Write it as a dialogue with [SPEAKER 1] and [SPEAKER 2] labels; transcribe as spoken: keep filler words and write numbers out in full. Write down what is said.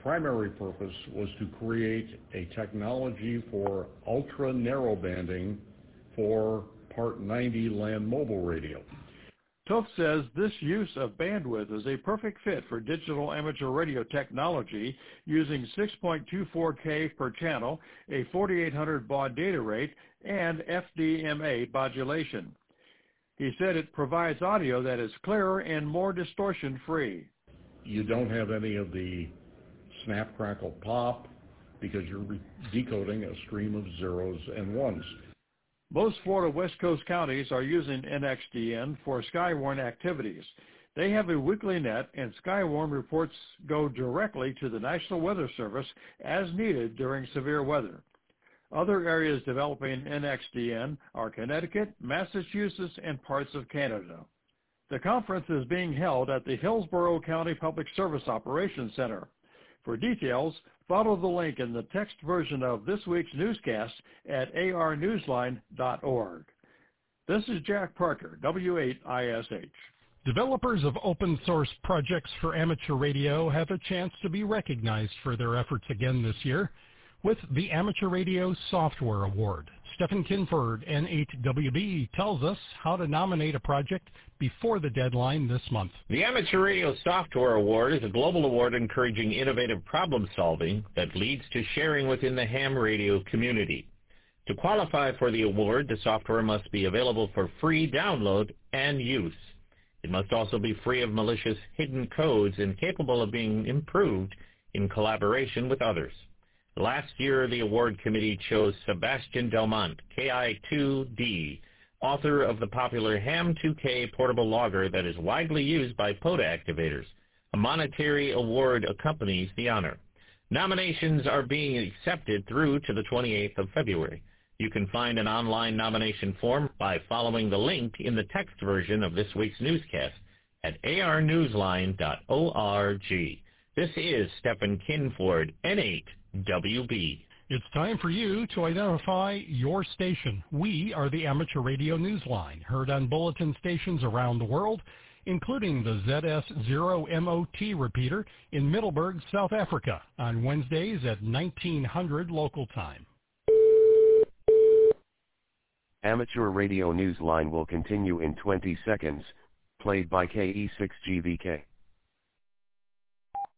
[SPEAKER 1] primary purpose was to create a technology for ultra narrowbanding for Part ninety land mobile radio.
[SPEAKER 2] Toth says this use of bandwidth is a perfect fit for digital amateur radio technology using six point two four K per channel, a forty-eight hundred baud data rate, and F D M A modulation. He said it provides audio that is clearer and more distortion-free.
[SPEAKER 1] You don't have any of the snap, crackle, pop because you're decoding a stream of zeros and ones.
[SPEAKER 2] Most Florida West Coast counties are using N X D N for Skywarn activities. They have a weekly net, and Skywarn reports go directly to the National Weather Service as needed during severe weather. Other areas developing N X D N are Connecticut, Massachusetts, and parts of Canada. The conference is being held at the Hillsborough County Public Service Operations Center. For details, follow the link in the text version of this week's newscast at A R newsline dot org. This is Jack Parker, W eight I S H.
[SPEAKER 3] Developers of open source projects for amateur radio have a chance to be recognized for their efforts again this year with the Amateur Radio Software Award. Stephen Kinford, N eight W B, tells us how to nominate a project before the deadline this month.
[SPEAKER 4] The Amateur Radio Software Award is a global award encouraging innovative problem solving that leads to sharing within the ham radio community. To qualify for the award, the software must be available for free download and use. It must also be free of malicious hidden codes and capable of being improved in collaboration with others. Last year, the award committee chose Sebastian Delmont, K I two D, author of the popular Ham two K portable logger that is widely used by P O D A activators. A monetary award accompanies the honor. Nominations are being accepted through to the twenty-eighth of February. You can find an online nomination form by following the link in the text version of this week's newscast at A R newsline dot org. This is Stephen Kinford, N eight W B.
[SPEAKER 3] It's time for you to identify your station. We are the Amateur Radio Newsline, heard on bulletin stations around the world, including the Z S zero M O T repeater in Middelburg, South Africa, on Wednesdays at nineteen hundred local time.
[SPEAKER 5] Amateur Radio Newsline will continue in twenty seconds, played by K E six G V K.